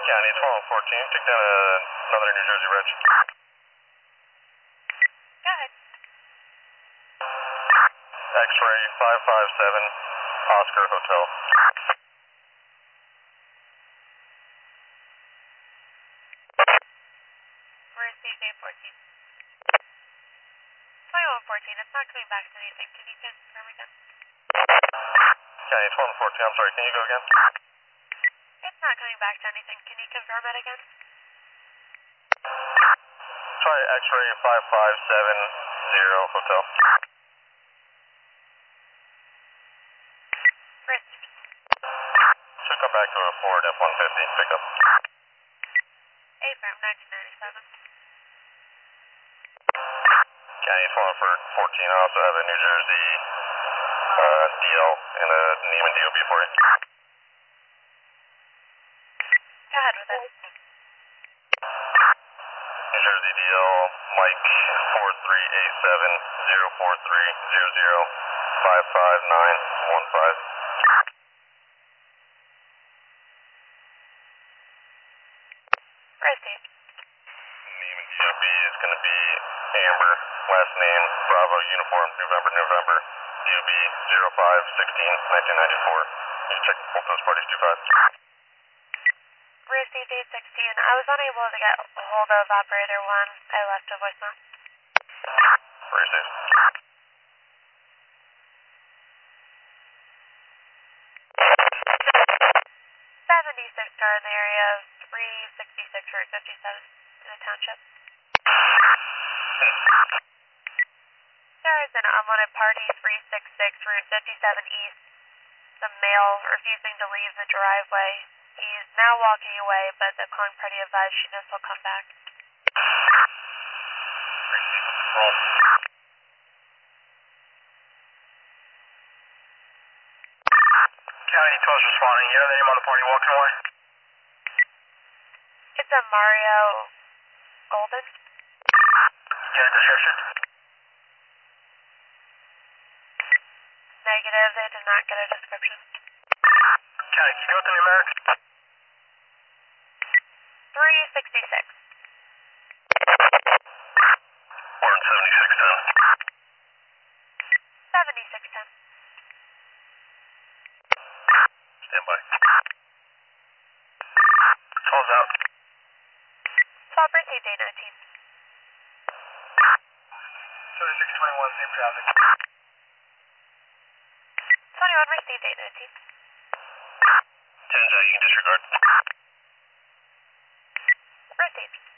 County 1214, take down another New Jersey reg. Go ahead. X-ray 557, Oscar Hotel. Where's DJ 14? 2114, it's not coming back to anything. Can you confirm again? County 1214, I'm sorry, can you go again? It's not coming back to anything. Can you confirm it again? Try X-ray 5570 Hotel. Received. Should come back to a Ford F-150 pickup. Affirm 1997. County 1214, I also have a New Jersey DL and a Neiman DOB for you. Go ahead with it. New Jersey DL, Mike 4387-04300-55915. Received. Neiman DOB is going to be Amber, last name Bravo Uniform November. DOB 0516-1994. You check both those parties 25. Received 816. I was unable to get a hold of operator 1. I left a voicemail. Very safe. 76 car in the area of 366 Route 57 in the township. There is an unwanted party 366 Route 57 East. The male refusing to leave the driveway. He's now walking away, but the calling party advised she knows he'll come back. County 12's responding. You have the name on the party walking away? It's a Mario Golden. Get a description? Negative, they did not get a description. County, can you go with the numeric? 366. We're on 7610. 7610. Stand by. 12's out. 12 received 819. 7621, same traffic. 21 received 819. 10's out, you can disregard. Received.